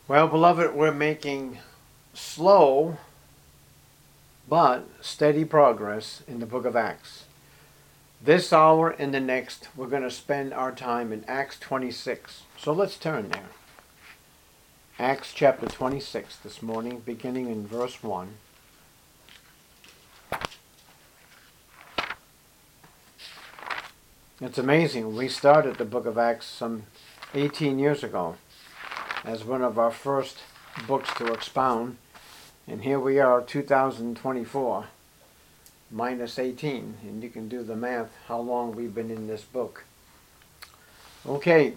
Well, beloved, we're making slow but steady progress in the book of Acts. This hour and the next, we're going to spend our time in Acts 26. So let's turn there. Acts chapter 26 this morning, beginning in verse 1. It's amazing. We started the book of Acts some 18 years ago as one of our first books to expound. And here we are, 2024, minus 18. And you can do the math, how long we've been in this book. Okay.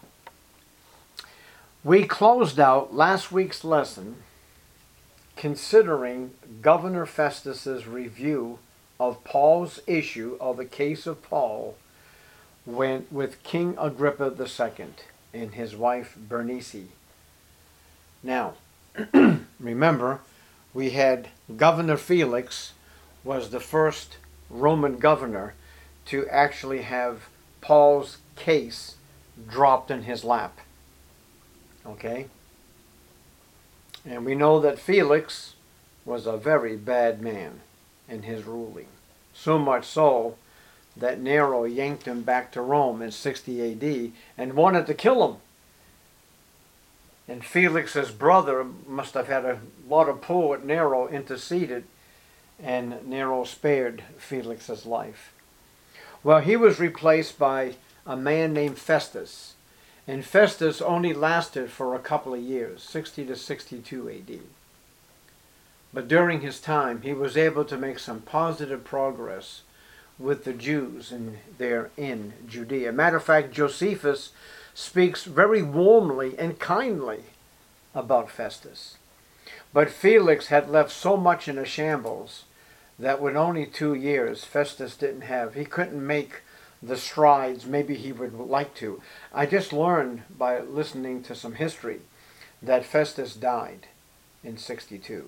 We closed out last week's lesson considering Governor Festus's review of Paul's issue, of the case of Paul, with King Agrippa II and his wife Bernice. Now, remember, we had Governor Felix was the first Roman governor to actually have Paul's case dropped in his lap. Okay? And we know that Felix was a very bad man in his ruling. So much so that Nero yanked him back to Rome in 60 AD and wanted to kill him. And Felix's brother must have had a lot of pull with Nero, interceded, and Nero spared Felix's life. Well, he was replaced by a man named Festus. And Festus only lasted for a couple of years, 60 to 62 AD. But during his time, he was able to make some positive progress with the Jews in Judea. Matter of fact, Josephus speaks very warmly and kindly about Festus. But Felix had left so much in a shambles that with only 2 years, Festus he couldn't make the strides maybe he would like to. I just learned by listening to some history that Festus died in 62.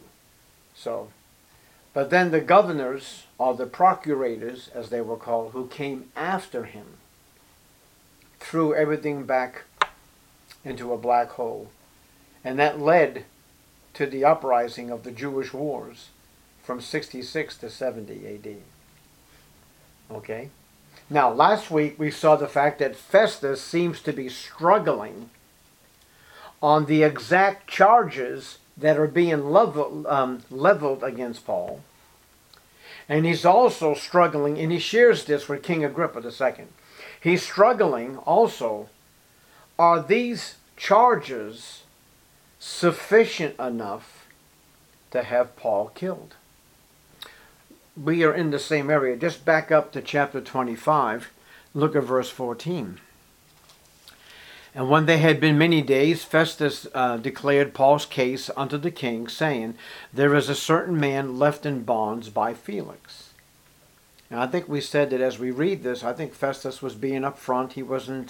But then the governors, or the procurators as they were called, who came after him, threw everything back into a black hole. And that led to the uprising of the Jewish wars from 66 to 70 AD. Okay? Now, last week we saw the fact that Festus seems to be struggling on the exact charges that are being leveled against Paul. And he's also struggling, and he shares this with King Agrippa II. He's struggling also, are these charges sufficient enough to have Paul killed? We are in the same area. Just back up to chapter 25. Look at verse 14. And when they had been many days, Festus declared Paul's case unto the king, saying, there is a certain man left in bonds by Felix. And I think we said that as we read this, I think Festus was being upfront. He wasn't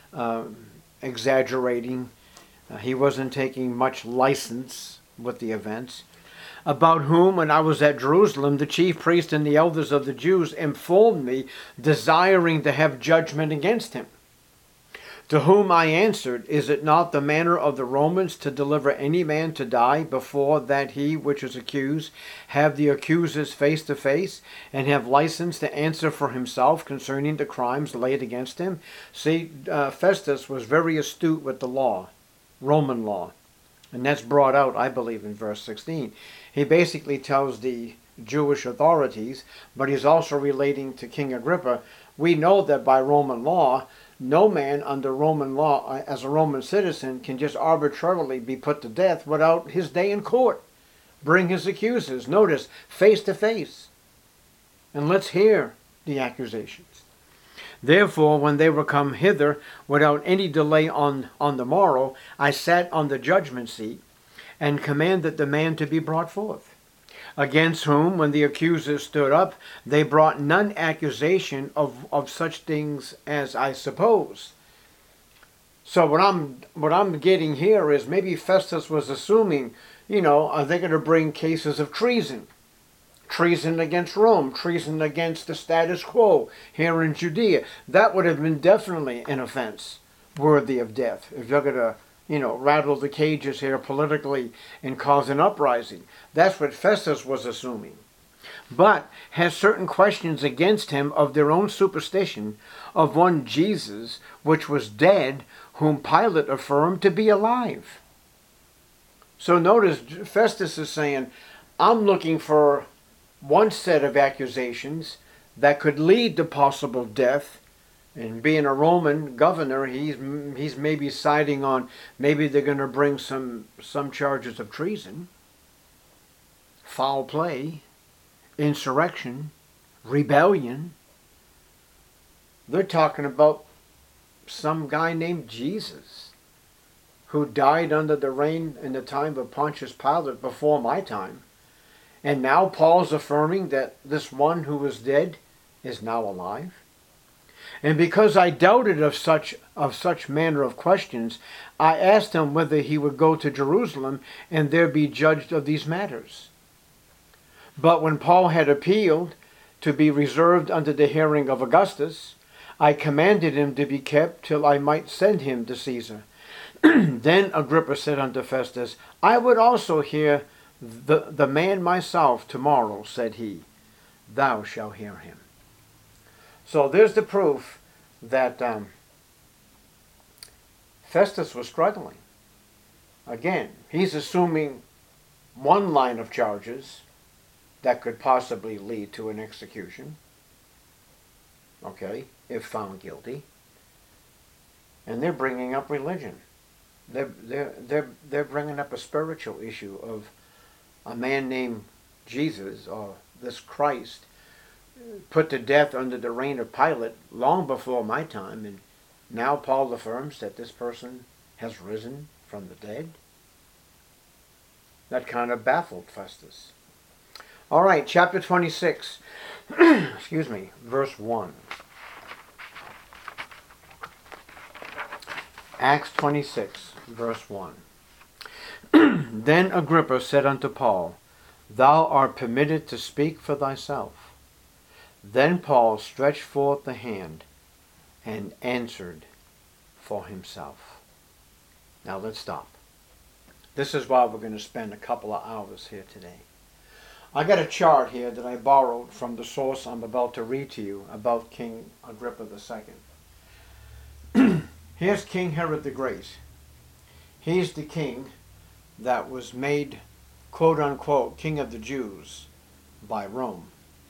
exaggerating. He wasn't taking much license with the events. About whom, when I was at Jerusalem, the chief priest and the elders of the Jews informed me, desiring to have judgment against him. To whom I answered, is it not the manner of the Romans to deliver any man to die before that he which is accused have the accusers face to face, and have license to answer for himself concerning the crimes laid against him? See, Festus was very astute with the law, Roman law. And that's brought out, I believe, in verse 16. He basically tells the Jewish authorities, but he's also relating to King Agrippa, we know that by Roman law, no man under Roman law as a Roman citizen can just arbitrarily be put to death without his day in court. Bring his accusers, notice, face to face. And let's hear the accusations. Therefore, when they were come hither, without any delay on the morrow, I sat on the judgment seat, and commanded the man to be brought forth. Against whom, when the accusers stood up, they brought none accusation of such things as I suppose. So what I'm getting here is maybe Festus was assuming, are they going to bring cases of treason? Treason against Rome, treason against the status quo here in Judea. That would have been definitely an offense worthy of death. If you're going to rattle the cages here politically and cause an uprising. That's what Festus was assuming. But has certain questions against him of their own superstition of one Jesus, which was dead, whom Pilate affirmed to be alive. So notice Festus is saying, I'm looking for one set of accusations that could lead to possible death. And being a Roman governor, he's maybe siding on, maybe they're going to bring some charges of treason, foul play, insurrection, rebellion. They're talking about some guy named Jesus who died under the reign in the time of Pontius Pilate before my time. And now Paul's affirming that this one who was dead is now alive. And because I doubted of such manner of questions, I asked him whether he would go to Jerusalem and there be judged of these matters. But when Paul had appealed to be reserved unto the hearing of Augustus, I commanded him to be kept till I might send him to Caesar. Then Agrippa said unto Festus, I would also hear the man myself tomorrow, said he. Thou shalt hear him. So there's the proof that Festus was struggling. Again, he's assuming one line of charges that could possibly lead to an execution, okay, if found guilty. And they're bringing up religion. They're bringing up a spiritual issue of a man named Jesus, or this Christ, put to death under the reign of Pilate long before my time, and now Paul affirms that this person has risen from the dead. That kind of baffled Festus. All right, chapter 26, excuse me, verse 1. Acts 26, verse 1. Then Agrippa said unto Paul, Thou art permitted to speak for thyself. Then Paul stretched forth the hand and answered for himself. Now let's stop. This is why we're going to spend a couple of hours here today. I got a chart here that I borrowed from the source I'm about to read to you about King Agrippa II. Here's King Herod the Great. He's the king that was made, quote unquote, king of the Jews by Rome,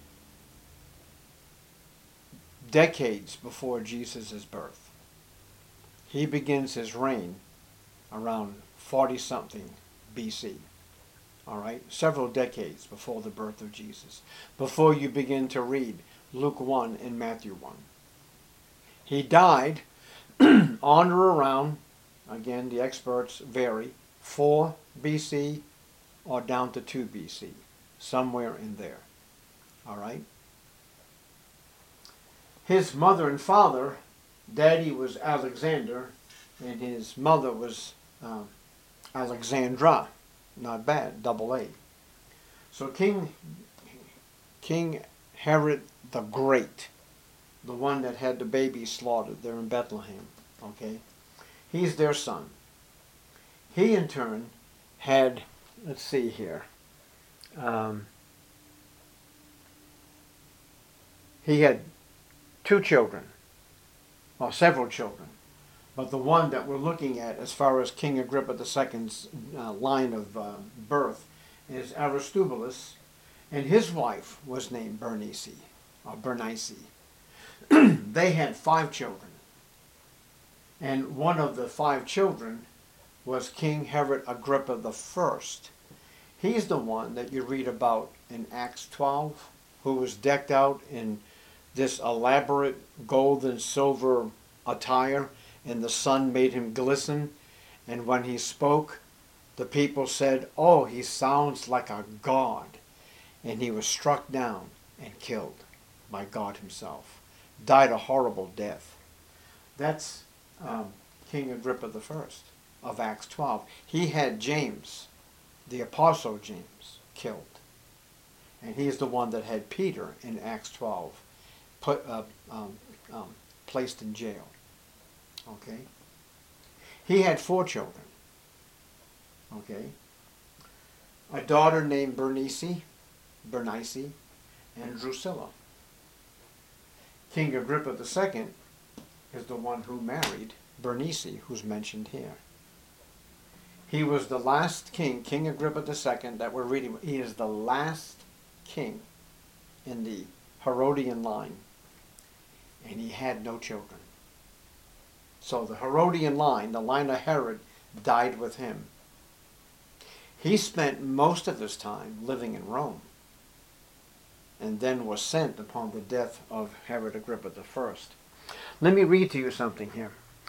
decades before Jesus' birth. He begins his reign around 40-something BC. All right, several decades before the birth of Jesus, before you begin to read Luke 1 and Matthew 1. He died on or around, again the experts vary, 4 BC or down to 2 BC, somewhere in there. All right. His mother and father, daddy was Alexander, and his mother was Alexandra. Not bad, double A. So King Herod the Great, the one that had the babies slaughtered there in Bethlehem, okay? He's their son. He in turn had, let's see here, he had 2 children, or several children. But the one that we're looking at as far as King Agrippa II's line of birth is Aristobulus, and his wife was named Bernice, or Bernice. They had 5 children. And one of the 5 children was King Herod Agrippa I. He's the one that you read about in Acts 12, who was decked out in this elaborate gold and silver attire, and the sun made him glisten. And when he spoke, the people said, oh, he sounds like a god. And he was struck down and killed by God himself. Died a horrible death. That's King Agrippa I of Acts 12. He had James, the Apostle James, killed. And he's the one that had Peter in Acts 12 placed in jail. Okay? He had 4 children. Okay. A daughter named Bernice, and Drusilla. King Agrippa II is the one who married Bernice, who's mentioned here. He was the last king, King Agrippa II, that we're reading. He is the last king in the Herodian line, and he had no children. So the Herodian line, the line of Herod, died with him. He spent most of his time living in Rome, and then was sent upon the death of Herod Agrippa I. Let me read to you something here.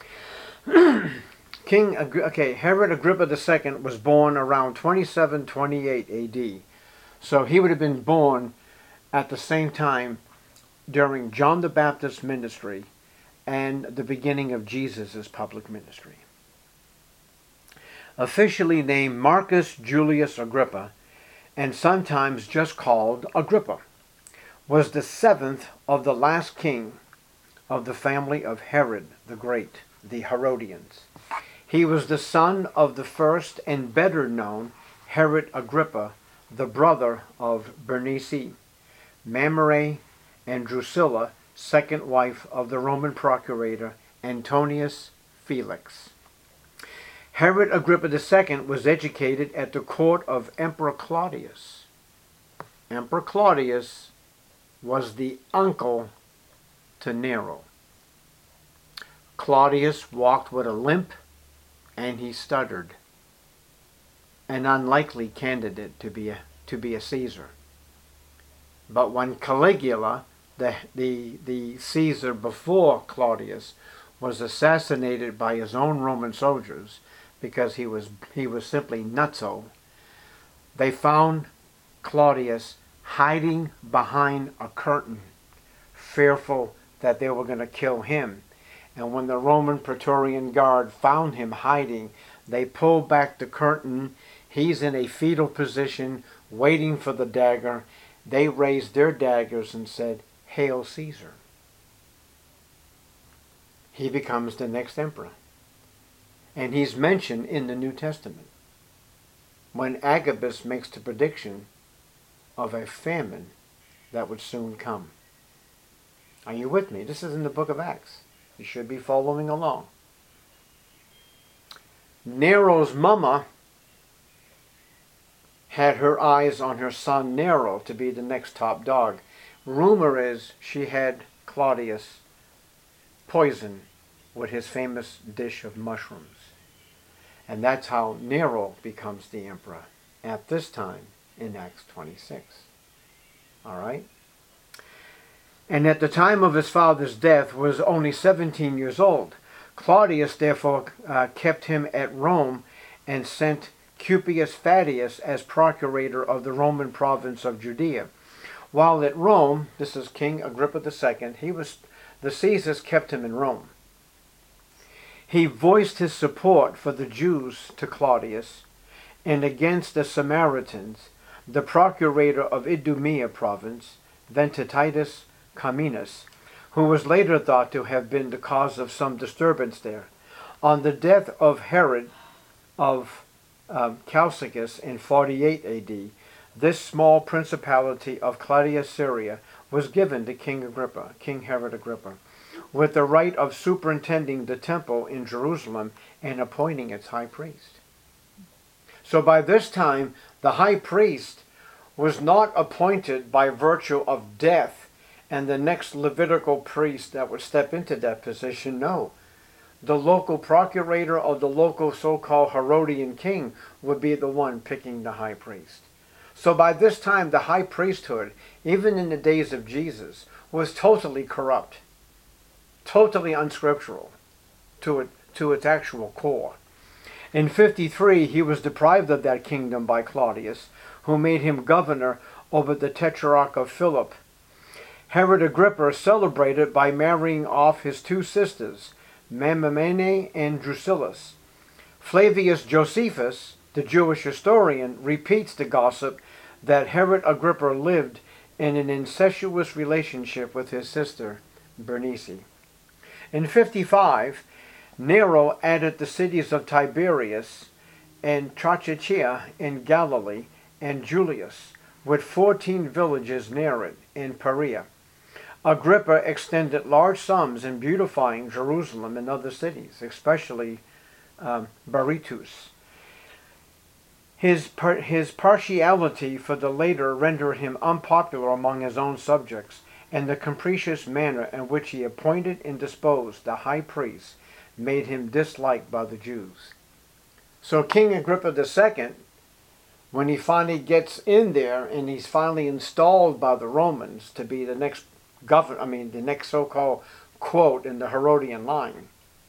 Herod Agrippa II was born around 2728 AD. So he would have been born at the same time during John the Baptist's ministry and the beginning of Jesus' public ministry. Officially named Marcus Julius Agrippa, and sometimes just called Agrippa, was the seventh of the last king of the family of Herod the Great, the Herodians. He was the son of the first and better known Herod Agrippa, the brother of Bernice, Mamre, and Drusilla, second wife of the Roman procurator Antonius Felix. Herod Agrippa II was educated at the court of Emperor Claudius. Emperor Claudius was the uncle to Nero. Claudius walked with a limp, and he stuttered. An unlikely candidate to be a Caesar. But when Caligula, the Caesar before Claudius, was assassinated by his own Roman soldiers because he was simply nutso, they found Claudius hiding behind a curtain, fearful that they were going to kill him. And when the Roman Praetorian Guard found him hiding, they pulled back the curtain. He's in a fetal position, waiting for the dagger. They raised their daggers and said, "Hail Caesar." He becomes the next emperor. And he's mentioned in the New Testament when Agabus makes the prediction of a famine that would soon come. Are you with me? This is in the book of Acts. You should be following along. Nero's mama had her eyes on her son Nero to be the next top dog. Rumor is she had Claudius poisoned with his famous dish of mushrooms. And that's how Nero becomes the emperor at this time in Acts 26. All right? And at the time of his father's death was only 17 years old. Claudius therefore kept him at Rome and sent Cupius Fadius as procurator of the Roman province of Judea. While at Rome, this is King Agrippa II, the Caesars kept him in Rome. He voiced his support for the Jews to Claudius and against the Samaritans. The procurator of Idumea province, Ventitus Comnenus, who was later thought to have been the cause of some disturbance there. On the death of Herod of Chalcidius in 48 AD, this small principality of Claudia Syria was given to King Herod Agrippa, with the right of superintending the temple in Jerusalem and appointing its high priest. So by this time, the high priest was not appointed by virtue of death and the next Levitical priest that would step into that position. No. The local procurator of the local so-called Herodian king would be the one picking the high priest. So by this time, the high priesthood, even in the days of Jesus, was totally corrupt, totally unscriptural to its actual core. In 53, he was deprived of that kingdom by Claudius, who made him governor over the Tetrarch of Philip. Herod Agrippa celebrated by marrying off his two sisters, Mamre and Drusilla. Flavius Josephus, the Jewish historian, repeats the gossip that Herod Agrippa lived in an incestuous relationship with his sister, Bernice. In 55, Nero added the cities of Tiberias and Trachechia in Galilee, and Julius, with 14 villages near it in Perea. Agrippa extended large sums in beautifying Jerusalem and other cities, especially Berytus. His partiality for the later rendered him unpopular among his own subjects, and the capricious manner in which he appointed and disposed the high priest made him disliked by the Jews. So King Agrippa II, when he finally gets in there and he's finally installed by the Romans to be the next the next so-called quote in the Herodian line,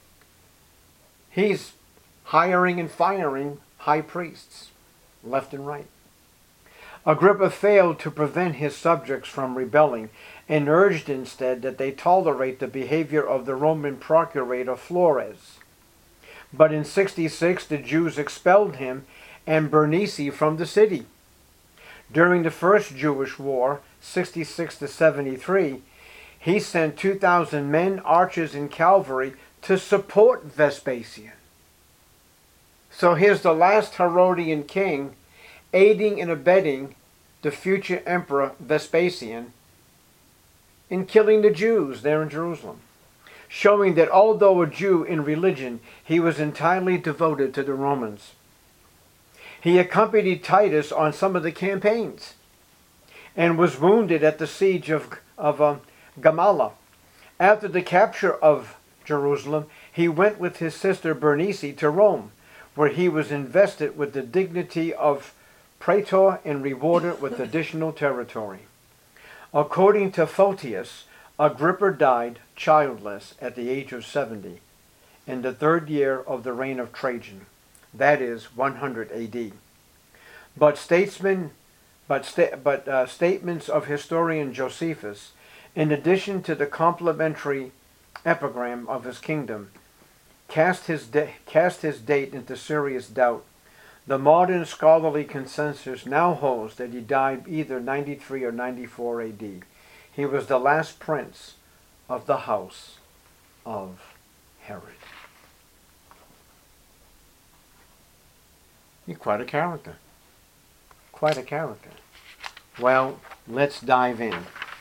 he's hiring and firing high priests left and right. Agrippa failed to prevent his subjects from rebelling and urged instead that they tolerate the behavior of the Roman procurator Flores. But in 66 the Jews expelled him and Bernice from the city. During the First Jewish War, 66 to 73, he sent 2,000 men, archers, and cavalry to support Vespasian. So here's the last Herodian king aiding and abetting the future emperor Vespasian in killing the Jews there in Jerusalem, showing that although a Jew in religion, he was entirely devoted to the Romans. He accompanied Titus on some of the campaigns and was wounded at the siege of Gamala. After the capture of Jerusalem, he went with his sister Bernice to Rome, where he was invested with the dignity of praetor and rewarded with additional territory. According to Photius, Agrippa died childless at the age of 70 in the 3rd year of the reign of Trajan, that is 100 AD. But statements of historian Josephus, in addition to the complimentary epigram of his kingdom, cast his date into serious doubt. The modern scholarly consensus now holds that he died either 93 or 94 AD. He was the last prince of the house of Herod. He's quite a character. Quite a character. Well, let's dive in.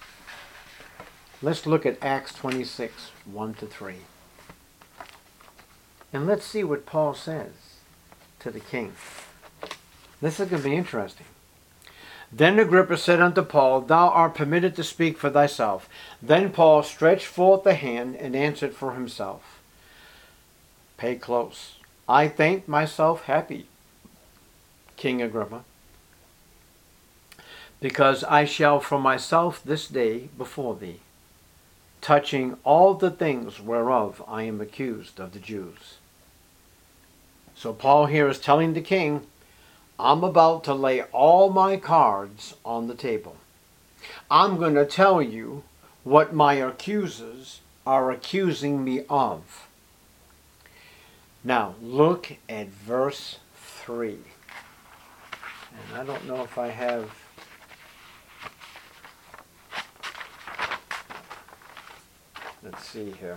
Let's look at Acts 26, 1-3. And let's see what Paul says to the king. This is going to be interesting. Then Agrippa said unto Paul, Thou art permitted to speak for thyself. Then Paul stretched forth the hand and answered for himself. Pay close. I think myself happy, King Agrippa, because I shall for myself this day before thee, touching all the things whereof I am accused of the Jews. So Paul here is telling the king, I'm about to lay all my cards on the table. I'm going to tell you what my accusers are accusing me of. Now look at verse 3. And I don't know if I have... Let's see here.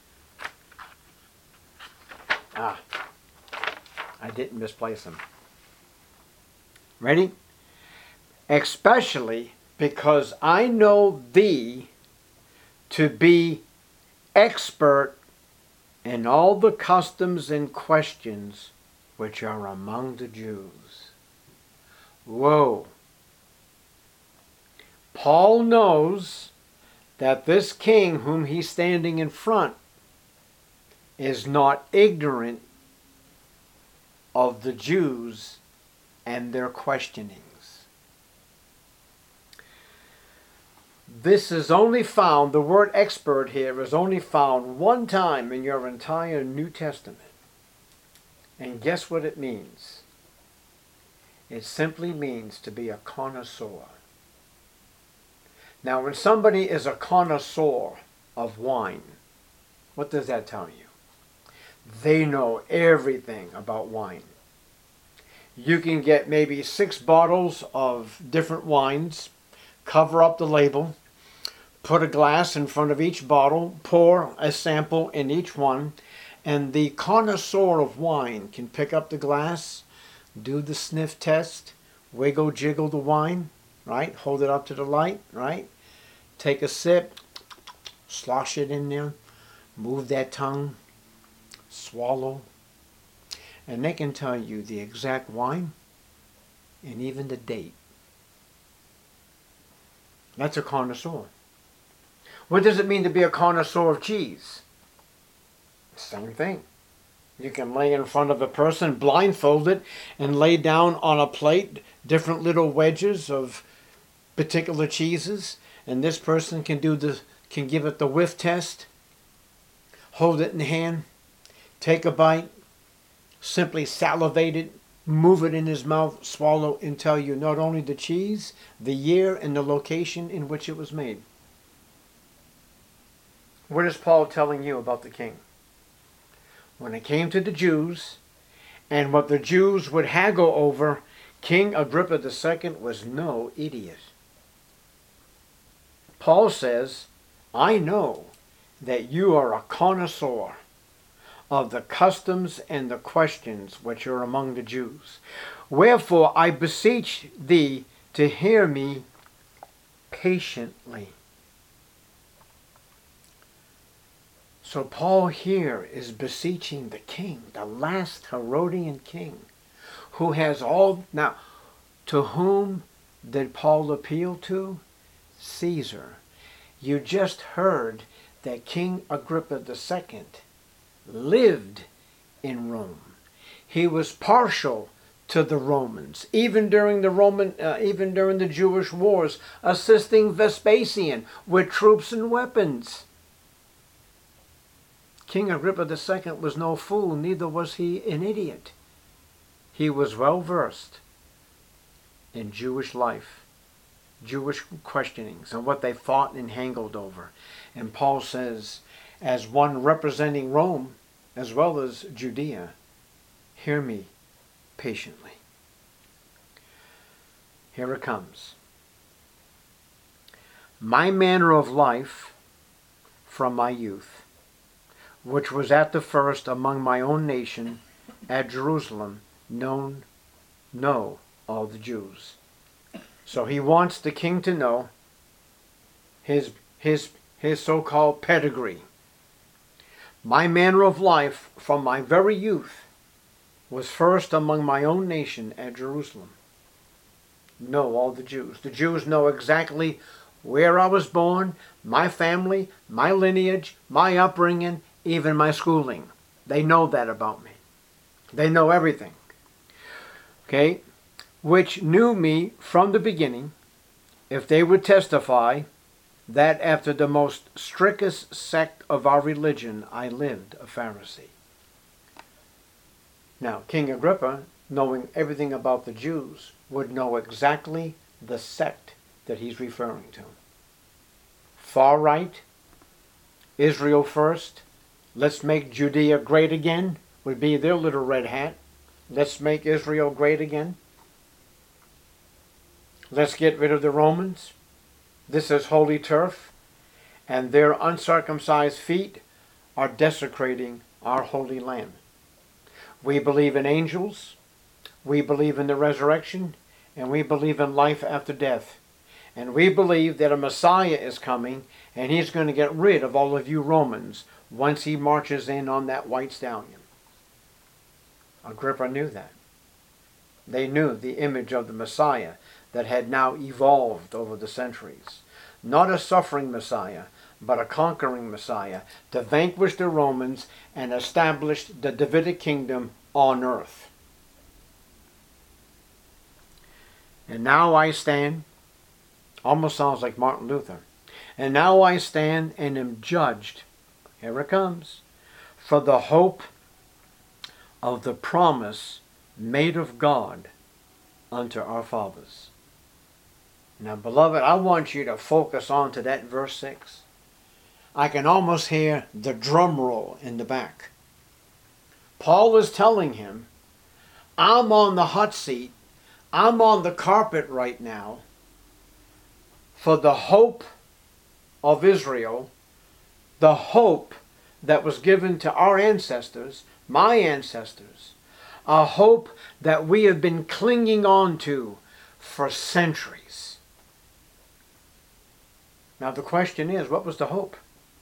I didn't misplace them. Ready? Especially because I know thee to be expert in all the customs and questions which are among the Jews. Whoa. Paul knows that this king whom he's standing in front is not ignorant of the Jews and their questionings. This is only found, the word expert here is only found one time in your entire New Testament. And guess what it means? It simply means to be a connoisseur. Now, when somebody is a connoisseur of wine, what does that tell you? They know everything about wine. You can get maybe 6 bottles of different wines, cover up the label, put a glass in front of each bottle, pour a sample in each one, and the connoisseur of wine can pick up the glass, do the sniff test, wiggle, jiggle the wine, right? Hold it up to the light, right? Take a sip, slosh it in there, move that tongue, swallow, and they can tell you the exact wine and even the date. That's a connoisseur. What does it mean to be a connoisseur of cheese? Same thing. You can lay in front of a person blindfolded and lay down on a plate different little wedges of particular cheeses, and this person can give it the whiff test, hold it in the hand, take a bite, simply salivate it, move it in his mouth, swallow, and tell you not only the cheese, the year, and the location in which it was made. What is Paul telling you about the king? When it came to the Jews, and what the Jews would haggle over, King Agrippa II was no idiot. Paul says, I know that you are a connoisseur of the customs and the questions which are among the Jews. Wherefore I beseech thee to hear me patiently. So Paul here is beseeching the king, the last Herodian king, who has all... Now, to whom did Paul appeal to? Caesar. You just heard that King Agrippa II lived in Rome. He was partial to the Romans, even during the Jewish wars, assisting Vespasian with troops and weapons. King Agrippa II was no fool, neither was he an idiot. He was well versed in Jewish life, Jewish questionings, and what they fought and hangled over. And Paul says, as one representing Rome as well as Judea, hear me patiently. Here it comes. My manner of life from my youth, which was at the first among my own nation at Jerusalem, know all the Jews. So he wants the king to know his so-called pedigree. My manner of life from my very youth was first among my own nation at Jerusalem. Know all the Jews. The Jews know exactly where I was born, my family, my lineage, my upbringing, even my schooling. They know that about me. They know everything. Okay? Which knew me from the beginning, if they would testify that after the most strictest sect of our religion I lived a Pharisee. Now, King Agrippa, knowing everything about the Jews, would know exactly the sect that he's referring to. Far right, Israel first, let's make Judea great again, would be their little red hat. Let's make Israel great again. Let's get rid of the Romans. This is holy turf, and their uncircumcised feet are desecrating our holy land. We believe in angels, we believe in the resurrection, and we believe in life after death. And we believe that a Messiah is coming, and he's going to get rid of all of you Romans once he marches in on that white stallion. Agrippa knew that. They knew the image of the Messiah that had now evolved over the centuries. Not a suffering Messiah, but a conquering Messiah to vanquish the Romans and establish the Davidic kingdom on earth. And now I stand, almost sounds like Martin Luther, and now I stand and am judged, here it comes, for the hope of the promise made of God unto our fathers. Now, beloved, I want you to focus on to that verse 6. I can almost hear the drum roll in the back. Paul is telling him, I'm on the hot seat, I'm on the carpet right now for the hope of Israel, the hope that was given to our ancestors, my ancestors, A hope that we have been clinging on to for centuries. Now the question is, what was the hope?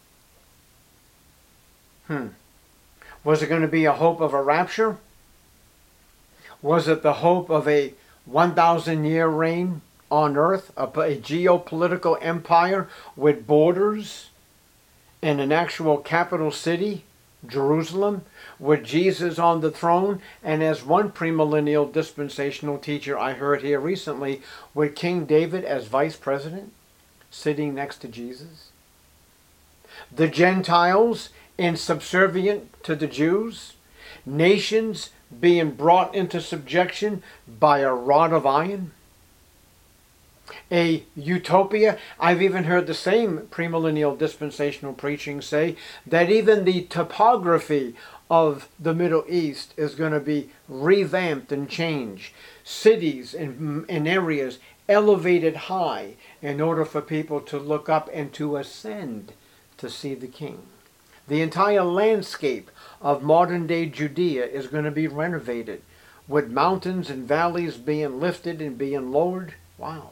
Was it going to be a hope of a rapture? Was it the hope of a 1,000-year reign on earth, a geopolitical empire with borders and an actual capital city, Jerusalem, with Jesus on the throne, and as one premillennial dispensational teacher I heard here recently, with King David as vice president, sitting next to Jesus? The Gentiles subservient to the Jews, nations being brought into subjection by a rod of iron, a utopia. I've even heard the same premillennial dispensational preaching say that even the topography of the Middle East is going to be revamped and changed. Cities and areas elevated high in order for people to look up and to ascend to see the King. The entire landscape of modern-day Judea is going to be renovated, with mountains and valleys being lifted and being lowered. Wow.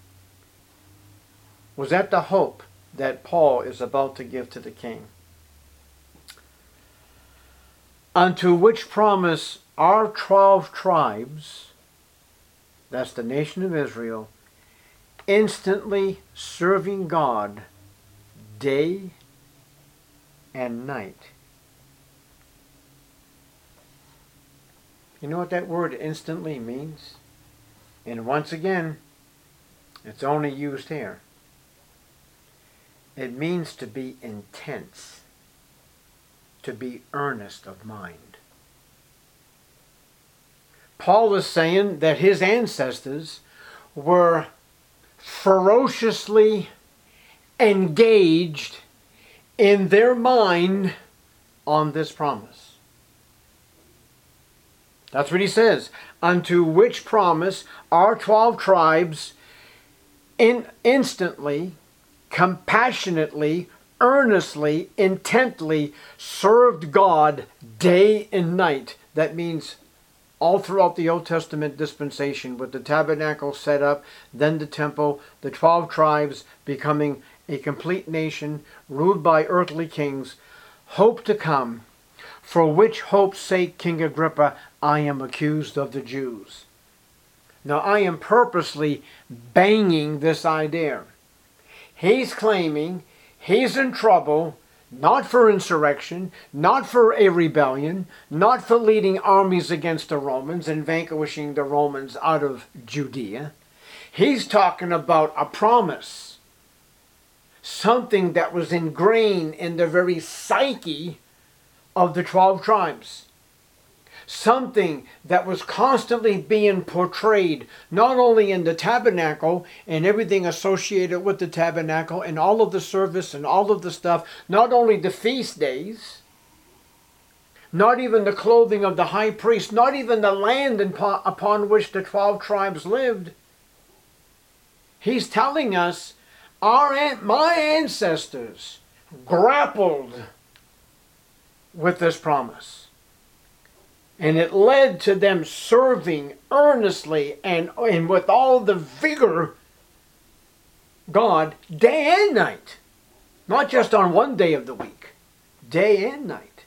Was that the hope that Paul is about to give to the king? Unto which promise our 12 tribes, that's the nation of Israel, instantly serving God day and night. You know what that word instantly means? And once again, it's only used here. It means to be intense, to be earnest of mind. Paul is saying that his ancestors were ferociously engaged in their mind on this promise. That's what he says. Unto which promise our 12 tribes instantly, compassionately, earnestly, intently served God day and night. That means all throughout the Old Testament dispensation, with the tabernacle set up, then the temple, the 12 tribes becoming a complete nation ruled by earthly kings, hope to come, for which hope's sake, King Agrippa, I am accused of the Jews. Now I am purposely banging this idea. He's claiming he's in trouble, not for insurrection, not for a rebellion, not for leading armies against the Romans and vanquishing the Romans out of Judea. He's talking about a promise, something that was ingrained in the very psyche of the 12 tribes. Something that was constantly being portrayed, not only in the tabernacle and everything associated with the tabernacle and all of the service and all of the stuff, not only the feast days, not even the clothing of the high priest, not even the land upon which the 12 tribes lived. He's telling us my ancestors grappled with this promise. And it led to them serving earnestly and with all the vigor God day and night. Not just on one day of the week. Day and night.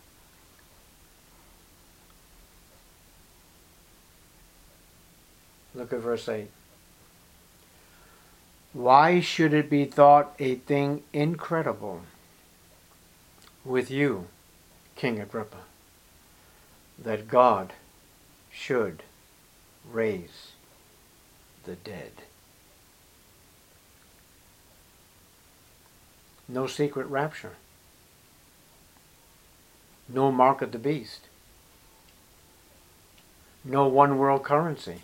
Look at verse 8. Why should it be thought a thing incredible with you, King Agrippa, that God should raise the dead? No secret rapture. No mark of the beast. No one world currency.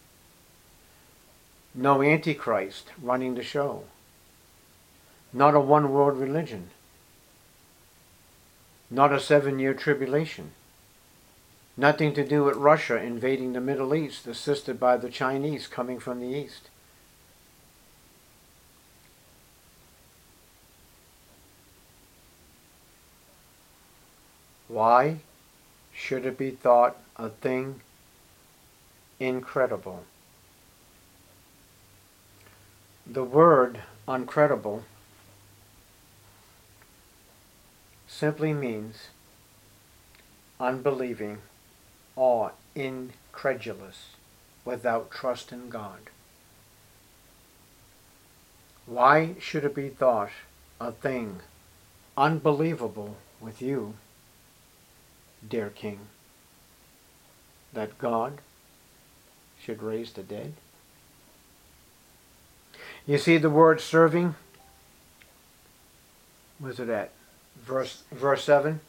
No Antichrist running the show. Not a one world religion. Not a 7-year tribulation. Nothing to do with Russia invading the Middle East, assisted by the Chinese coming from the East. Why should it be thought a thing incredible? The word uncredible simply means unbelieving or incredulous, without trust in God. Why should it be thought a thing unbelievable with you, dear King, that God should raise the dead? You see the word serving? Where's it at? Verse 7.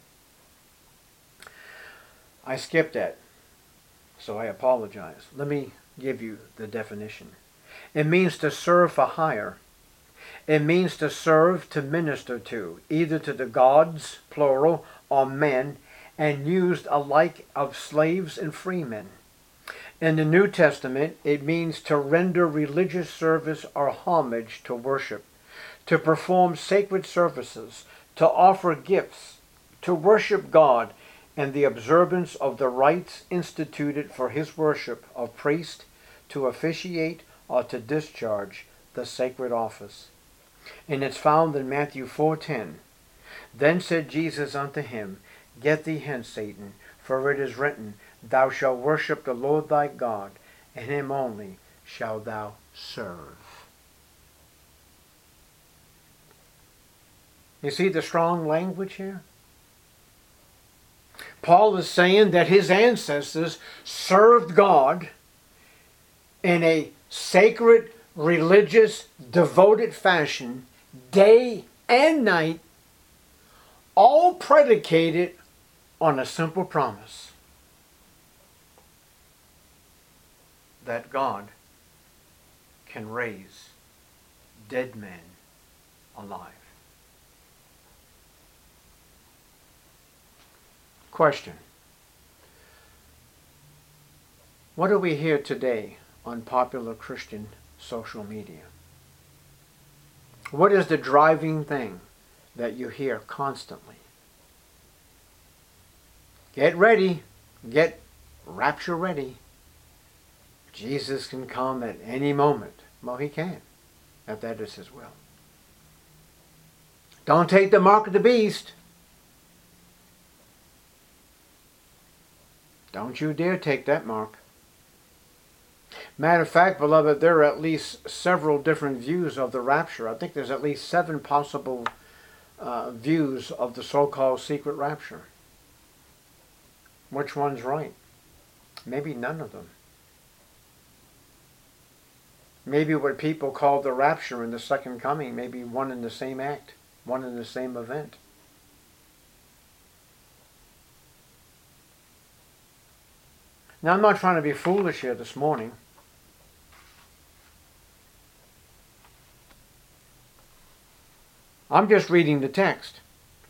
I skipped that, so I apologize. Let me give you the definition. It means to serve for hire. It means to serve, to minister to, either to the gods, plural, or men, and used alike of slaves and freemen. In the New Testament, it means to render religious service or homage to worship, to perform sacred services, to offer gifts, to worship God, and the observance of the rites instituted for his worship of priest, to officiate or to discharge the sacred office. And it's found in Matthew 4:10. Then said Jesus unto him, Get thee hence, Satan, for it is written, Thou shalt worship the Lord thy God, and him only shalt thou serve. You see the strong language here? Paul is saying that his ancestors served God in a sacred, religious, devoted fashion, day and night, all predicated on a simple promise that God can raise dead men alive. Question. What do we hear today on popular Christian social media? What is the driving thing that you hear constantly? Get ready. Get rapture ready. Jesus can come at any moment. Well, he can, if that is his will. Don't take the mark of the beast. Don't you dare take that mark. Matter of fact, beloved, there are at least several different views of the rapture. I think there's at least 7 possible views of the so-called secret rapture. Which one's right? Maybe none of them. Maybe what people call the rapture and the second coming may be one in the same act, one in the same event. Now, I'm not trying to be foolish here this morning. I'm just reading the text.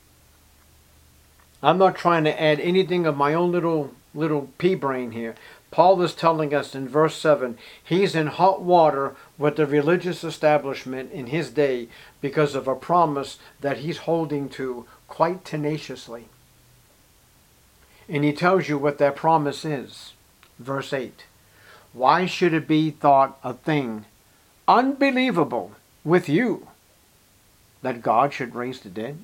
I'm not trying to add anything of my own little pea brain here. Paul is telling us in verse 7, he's in hot water with the religious establishment in his day because of a promise that he's holding to quite tenaciously. And he tells you what that promise is. Verse 8, why should it be thought a thing unbelievable with you that God should raise the dead?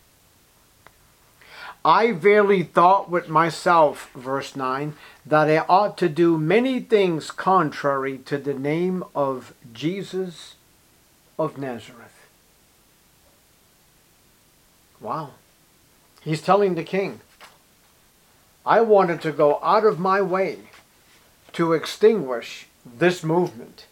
I verily thought with myself, verse 9, that I ought to do many things contrary to the name of Jesus of Nazareth. Wow. He's telling the king, I wanted to go out of my way to extinguish this movement.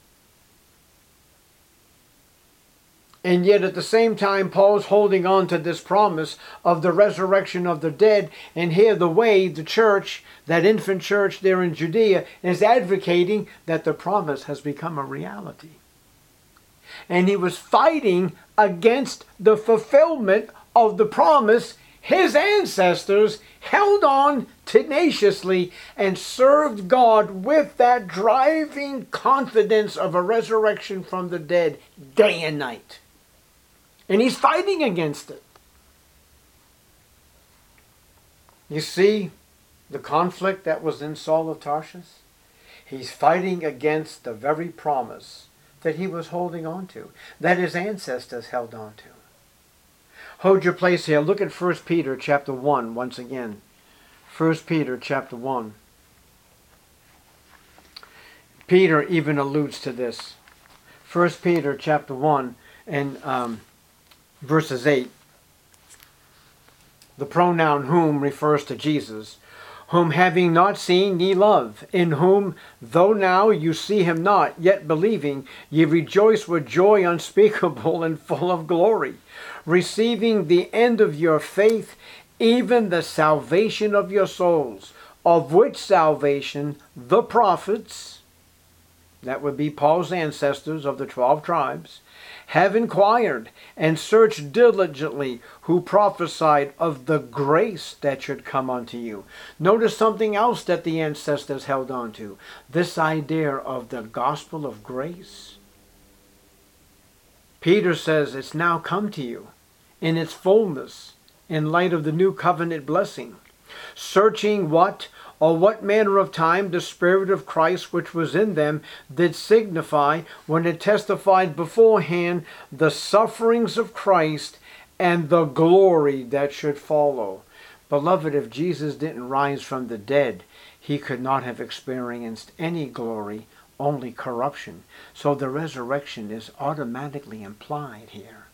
And yet at the same time, Paul's holding on to this promise of the resurrection of the dead. And here the way, the church, that infant church there in Judea, is advocating that the promise has become a reality. And he was fighting against the fulfillment of the promise. His ancestors held on tenaciously and served God with that driving confidence of a resurrection from the dead day and night. And he's fighting against it. You see, the conflict that was in Saul of Tarsus? He's fighting against the very promise that he was holding on to, that his ancestors held on to. Hold your place here. Look at 1 Peter chapter 1 once again. 1 Peter chapter 1. Peter even alludes to this. 1 Peter chapter 1 and verses 8. The pronoun whom refers to Jesus, whom having not seen ye love, in whom, though now you see him not, yet believing, ye rejoice with joy unspeakable and full of glory, receiving the end of your faith, even the salvation of your souls, of which salvation the prophets, that would be Paul's ancestors of the 12 tribes, have inquired and searched diligently, who prophesied of the grace that should come unto you. Notice something else that the ancestors held on to. This idea of the gospel of grace. Peter says it's now come to you in its fullness in light of the new covenant blessing. Searching what or what manner of time the Spirit of Christ which was in them did signify when it testified beforehand the sufferings of Christ and the glory that should follow. Beloved, if Jesus didn't rise from the dead, he could not have experienced any glory, only corruption. So the resurrection is automatically implied here.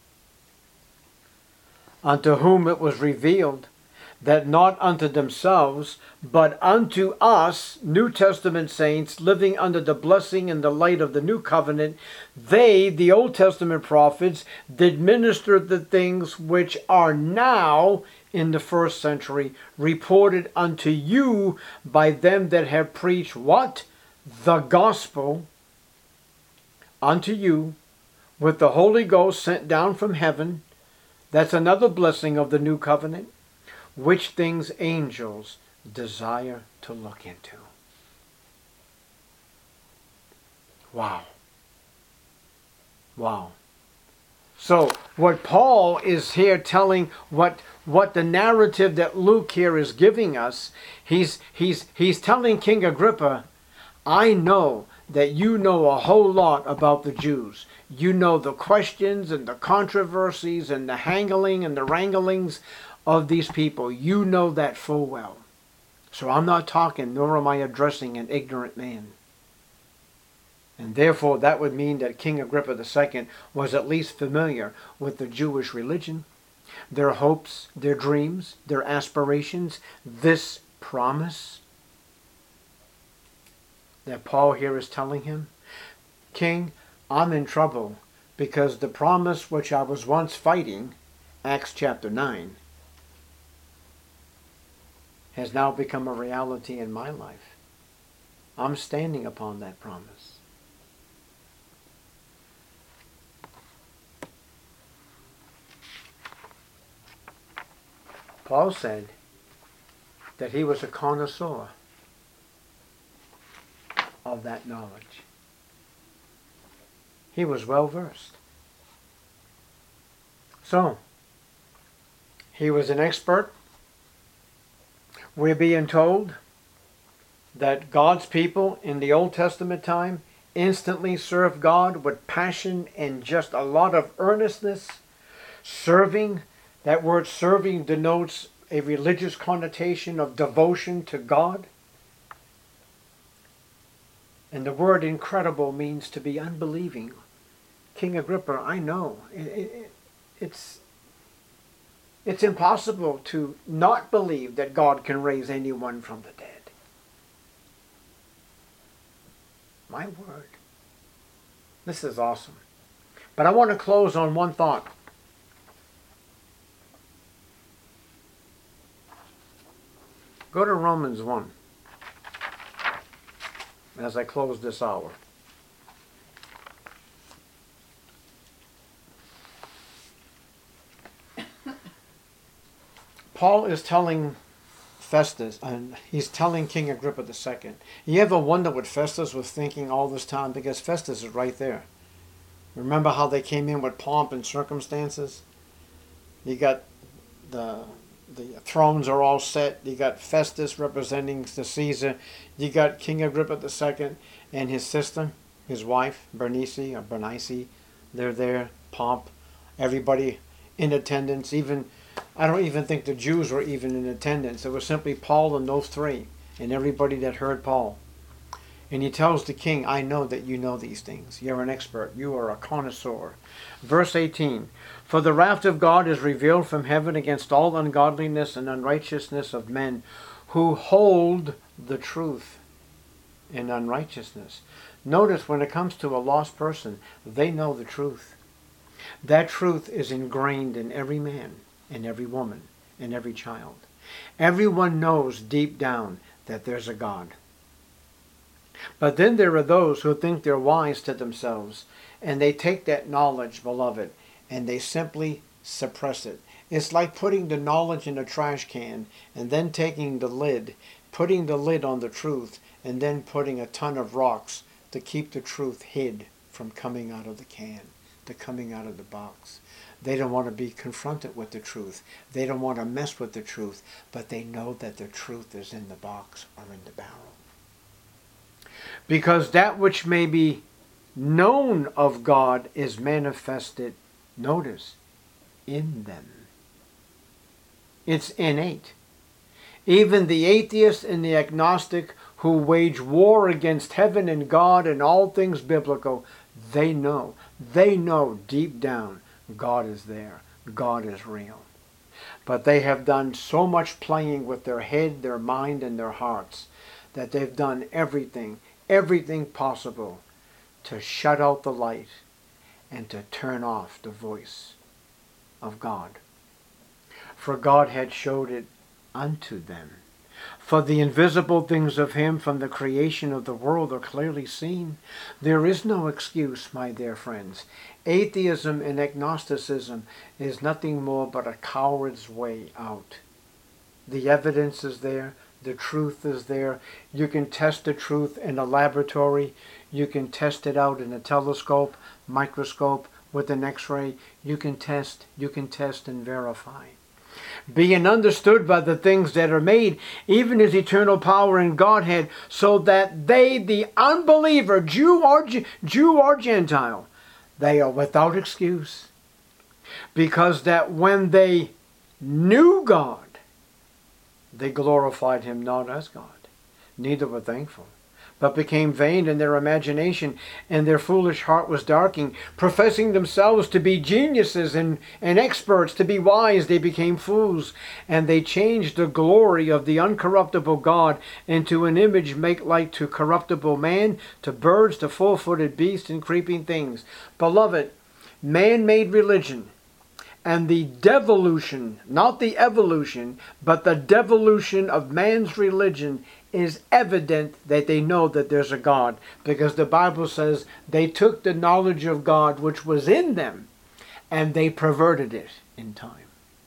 Unto whom it was revealed that not unto themselves, but unto us, New Testament saints, living under the blessing and the light of the new covenant, they, the Old Testament prophets, did minister the things which are now, in the first century, reported unto you by them that have preached what? The gospel unto you, with the Holy Ghost sent down from heaven. That's another blessing of the new covenant. Which things angels desire to look into. Wow. Wow. So what Paul is here telling, what the narrative that Luke here is giving us, he's telling King Agrippa, I know that you know a whole lot about the Jews. You know the questions and the controversies and the hangling and the wranglings of these people. You know that full well. So I'm not talking, nor am I addressing an ignorant man. And therefore that would mean that King Agrippa II was at least familiar with the Jewish religion, their hopes, their dreams, their aspirations, this promise that Paul here is telling him. King, I'm in trouble because the promise which I was once fighting, Acts chapter 9, has now become a reality in my life. I'm standing upon that promise. Paul said that he was a connoisseur of that knowledge. He was well versed. So, he was an expert. We're being told that God's people in the Old Testament time instantly served God with passion and just a lot of earnestness. Serving, that word serving denotes a religious connotation of devotion to God. And the word incredible means to be unbelieving. King Agrippa, I know. It's impossible to not believe that God can raise anyone from the dead. My word. This is awesome. But I want to close on one thought. Go to Romans 1 as I close this hour. Paul is telling Festus, and he's telling King Agrippa II. You ever wonder what Festus was thinking all this time? Because Festus is right there. Remember how they came in with pomp and circumstances? You got the the thrones are all set. You got Festus representing the Caesar. You got King Agrippa II and his sister, his wife, Bernice. They're there. Pomp. Everybody in attendance. Even, I don't even think the Jews were even in attendance. It was simply Paul and those three, and everybody that heard Paul. And he tells the king, I know that you know these things. You're an expert. You are a connoisseur. Verse 18, for the wrath of God is revealed from heaven against all ungodliness and unrighteousness of men who hold the truth in unrighteousness. Notice when it comes to a lost person, they know the truth. That truth is ingrained in every man, in every woman, in every child. Everyone knows deep down that there's a God. But then there are those who think they're wise to themselves, and they take that knowledge, beloved, and they simply suppress it. It's like putting the knowledge in a trash can and then taking the lid, putting the lid on the truth, and then putting a ton of rocks to keep the truth hid from coming out of the can, to coming out of the box. They don't want to be confronted with the truth. They don't want to mess with the truth, but they know that the truth is in the box or in the barrel. Because that which may be known of God is manifested, notice, in them. It's innate. Even the atheist and the agnostic who wage war against heaven and God and all things biblical, they know deep down God is there. God is real. But they have done so much playing with their head, their mind, and their hearts that they've done everything possible to shut out the light and to turn off the voice of God. For God had showed it unto them. For the invisible things of him from the creation of the world are clearly seen. There is no excuse, my dear friends. Atheism and agnosticism is nothing more but a coward's way out. The evidence is there. The truth is there. You can test the truth in a laboratory. You can test it out in a telescope, microscope, with an X-ray. You can test and verify. Being understood by the things that are made, even his eternal power and Godhead, so that they, the unbeliever, Jew or Gentile, they are without excuse. Because that when they knew God, they glorified him not as God, neither were thankful, but became vain in their imagination, and their foolish heart was darkened. Professing themselves to be geniuses and experts, to be wise, they became fools, and they changed the glory of the uncorruptible God into an image make like to corruptible man, to birds, to four-footed beasts, and creeping things. Beloved, man-made religion, and the devolution, not the evolution, but the devolution of man's religion is evident that they know that there's a God. Because the Bible says they took the knowledge of God which was in them and they perverted it in time.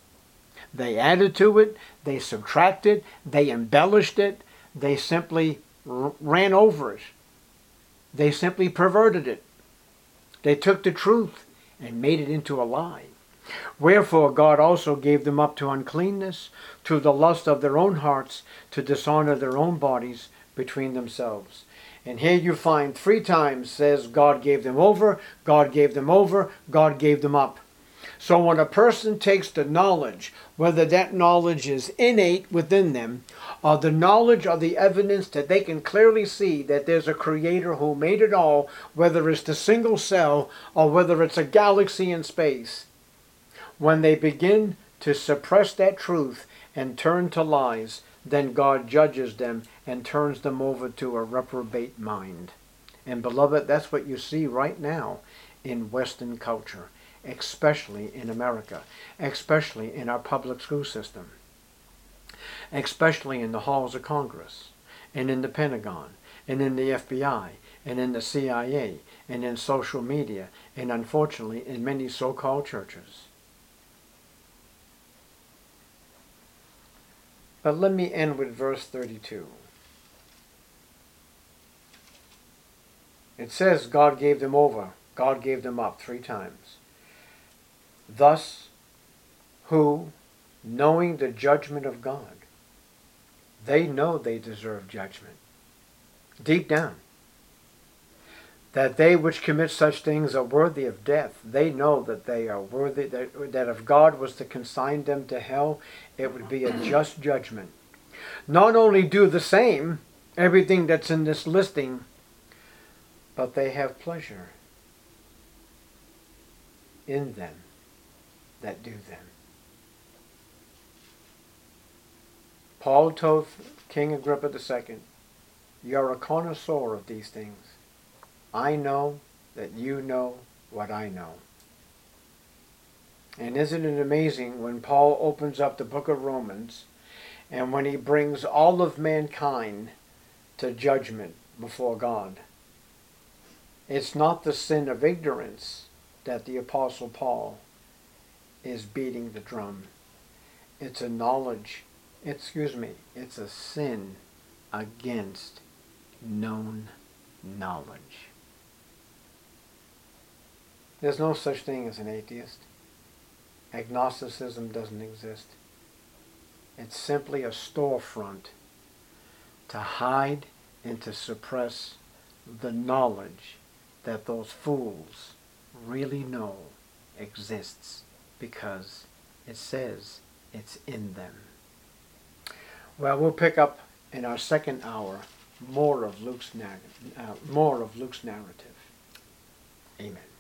They added to it, they subtracted, they embellished it, they simply ran over it. They simply perverted it. They took the truth and made it into a lie. Wherefore God also gave them up to uncleanness, to the lust of their own hearts, to dishonor their own bodies between themselves. And here you find 3 times says God gave them over, God gave them over, God gave them up. So when a person takes the knowledge, whether that knowledge is innate within them, or the knowledge or the evidence that they can clearly see that there's a creator who made it all, whether it's the single cell or whether it's a galaxy in space, when they begin to suppress that truth and turn to lies, then God judges them and turns them over to a reprobate mind. And beloved, that's what you see right now in Western culture, especially in America, especially in our public school system, especially in the halls of Congress, and in the Pentagon, and in the FBI, and in the CIA, and in social media, and unfortunately in many so-called churches. But let me end with verse 32. It says God gave them over, God gave them up 3 times. Thus, who knowing the judgment of God. They know they deserve judgment. Deep down. That they which commit such things are worthy of death. They know that they are worthy, that if God was to consign them to hell, it would be a just judgment. Not only do the same, everything that's in this listing, but they have pleasure in them that do them. Paul told King Agrippa II, "You're a connoisseur of these things. I know that you know what I know." And isn't it amazing when Paul opens up the book of Romans and when he brings all of mankind to judgment before God? It's not the sin of ignorance that the Apostle Paul is beating the drum. It's a it's a sin against known knowledge. There's no such thing as an atheist. Agnosticism doesn't exist. It's simply a storefront to hide and to suppress the knowledge that those fools really know exists because it says it's in them. Well, we'll pick up in our second hour more of Luke's narrative. Amen.